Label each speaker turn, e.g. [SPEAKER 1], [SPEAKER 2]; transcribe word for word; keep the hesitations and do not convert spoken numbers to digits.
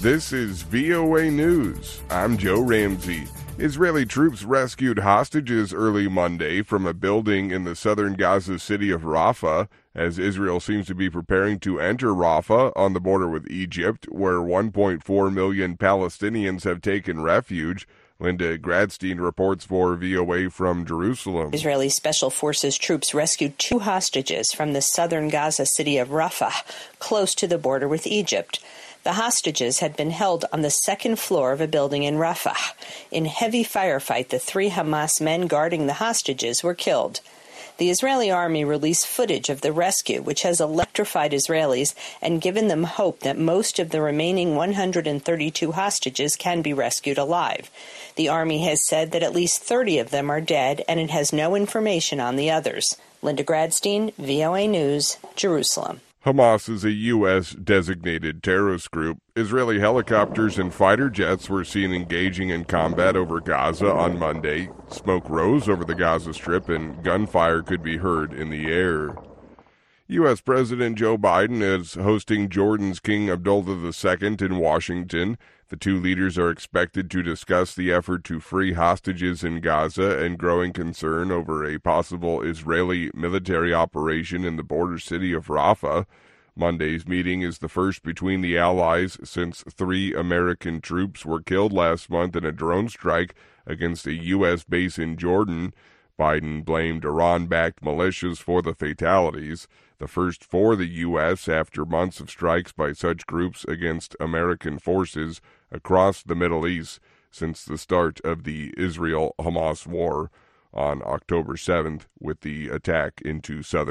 [SPEAKER 1] This is V O A News. I'm Joe Ramsey. Israeli troops rescued hostages early Monday from a building in the southern Gaza city of Rafah, as Israel seems to be preparing to enter Rafah on the border with Egypt, where one point four million Palestinians have taken refuge. Linda Gradstein reports for V O A from Jerusalem.
[SPEAKER 2] Israeli Special Forces troops rescued two hostages from the southern Gaza city of Rafah, close to the border with Egypt. The hostages had been held on the second floor of a building in Rafah. In heavy firefight, the three Hamas men guarding the hostages were killed. The Israeli army released footage of the rescue, which has electrified Israelis and given them hope that most of the remaining one hundred thirty-two hostages can be rescued alive. The army has said that at least thirty of them are dead, and it has no information on the others. Linda Gradstein, V O A News, Jerusalem.
[SPEAKER 1] Hamas is a U S-designated terrorist group. Israeli helicopters and fighter jets were seen engaging in combat over Gaza on Monday. Smoke rose over the Gaza Strip and gunfire could be heard in the air. U S. President Joe Biden is hosting Jordan's King Abdullah the Second in Washington. The two leaders are expected to discuss the effort to free hostages in Gaza and growing concern over a possible Israeli military operation in the border city of Rafah. Monday's meeting is the first between the allies since three American troops were killed last month in a drone strike against a U S base in Jordan. Biden blamed Iran-backed militias for the fatalities, the first for the U S after months of strikes by such groups against American forces across the Middle East since the start of the Israel-Hamas war on October seventh with the attack into southern